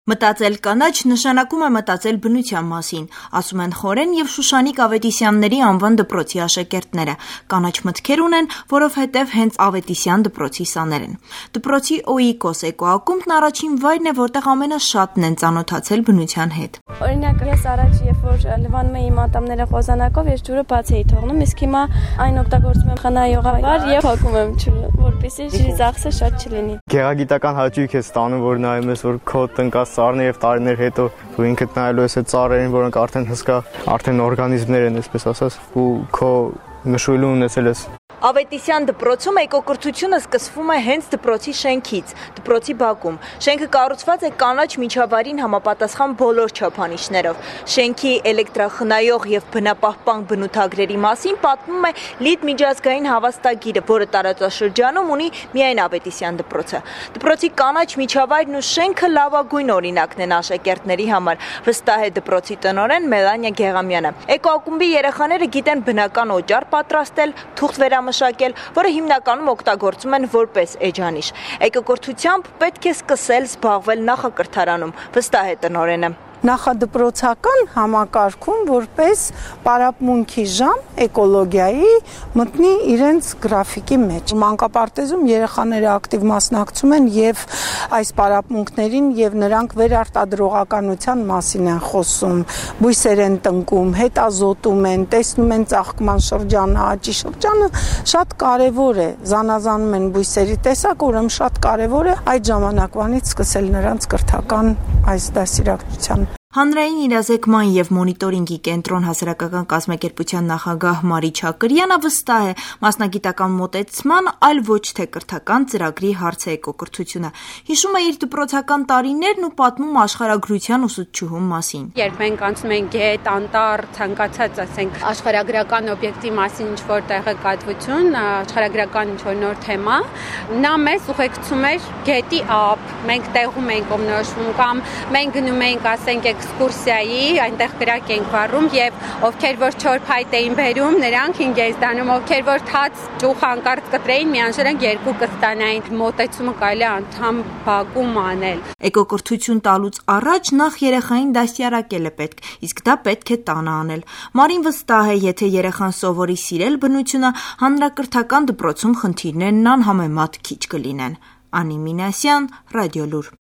Մտածել կանաչ նշանակում է մտածել բնության մասին, ասում են Խորեն և Շուշանիկ Ավետիսյանների անվան դպրոցի աշակերտները։ Կանաչ մտքեր ունեն, որովհետև հենց Ավետիսյան դպրոցի սաներ են։ Դպրոցի Օիկոս էկոակումբն առաջին վայրն է, որտեղ ամենաշատն են ծանոթացել բնության հետ։ Օրինակ, ես առաջ, երբ որ լվանում էի իմ ատամները խոզանակով, ես ջուրը բաց էի թողնում, իսկ հիմա այն օգտագործում եմ խնայողաբար եւ հոգում եմ ջուրը, որպեսզի ջրի ծախսը շատ չլինի։ Գեղագիտական հաճույք է ստանում, որ նայում ես, որ քո տնկած ծառներ եւ տարիներ հետո դու ինքդ նայելու ես այդ ծառերին, որոնք արդեն հսկա, արդեն օրգանիզմներ են, այսպես ասած, ու քո նշույլը ունեցել ես։ Ավետիսյան դպրոցում էկոկրթությունը սկսվում է հենց դպրոցի շենքից, դպրոցի բակում։ Շենքը կառուցված է կանաչ միջավայրին համապատասխան բոլոր չափանիշներով։ Շենքի էլեկտրախնայող եւ բնապահպան բնութագրերի մասին պատմում է Լիդ միջազգային հավաստագիրը, որը տարածաշրջանում ունի միայն Ավետիսյան դպրոցը։ Դպրոցի կանաչ միջավայրն ու շենքը լավագույն օրինակն են աշակերտների համար, վստահ է դպրոցի տնօրեն Մելանիա Գեղամյանը։ Էկոակումբի երեխաները գիտեն բնական օճառ պատրաստել, թուղթ մշակել, որը հիմնականում օգտագործում են որպես էջանիշ։ Էկոկրթությամբ պետք է սկսել զբաղվել նախակրթարանում, վստահ է տնօրենը։ Նախադպրոցական համակարգում որպես պարապմունքի ժամ էկոլոգիայի մտնի իրենց գրաֆիկի մեջ։ Մանկապարտեզում երեխաները ակտիվ մասնակցում են եւ այս պարապմունքներին եւ նրանք վերարտադրողականության մասին են խոսում, բույսեր են տնկում, հետազոտում են, տեսնում են ծաղկման շրջանը, աճի շրջանը, շատ կարեւոր է, զանազանում են բույսերի տեսակ, ուրեմն շատ կարեւոր է այդ ժամանակվանից սկսել նրանց կրթական այս դասիրակության։ Հանրային իրազեկման և մոնիտորինգի կենտրոն հասարակական կազմակերպության նախագահ Մարի Չակրյանը վստահ է մասնագիտական մոտեցման, այլ ոչ թե կրթական ծրագրի հարց է էկոկրթությունը։ Հիշում է իր դպրոցական տարիներն ու պատմում աշխարհագրության ուսուցչուհու մասին։ Երբ մենք անցնում ենք գետ, անտառ, ցանկացած, ասենք, աշխարհագրական օբյեկտի մասին ինչ-որ տեղեկատվություն, աշխարհագրական ինչ-որ նոր թեմա, նա մեզ ուղեկցում էր գետի ափ, մենք տեղում ենք կողմնորոշվում կամ մենք գնում ենք, ասենք, էքսկուրսիայի, այնտեղ կրակ ենք վառում եւ ովքեր որ չոր փայտ էին բերում, նրանք ինձ են դանում, ովքեր որ թաց ճուխ հանկարծ կտրեին, միանշանակ երկու կստանային։ Մոտեցումը կարելի է անդամ բակում անել։ Էկոկրթություն տալուց առաջ նախ երեխային դաստիարակել է պետք, իսկ դա պետք է տանը անել։ Մարին վստահ է, եթե երեխան սովորի սիրել բնությունը, հանրակրթական դպրոցում խնդիրներն անհամեմատ քիչ կլինեն։ Անի Մինասյան, Ռադիոլուր։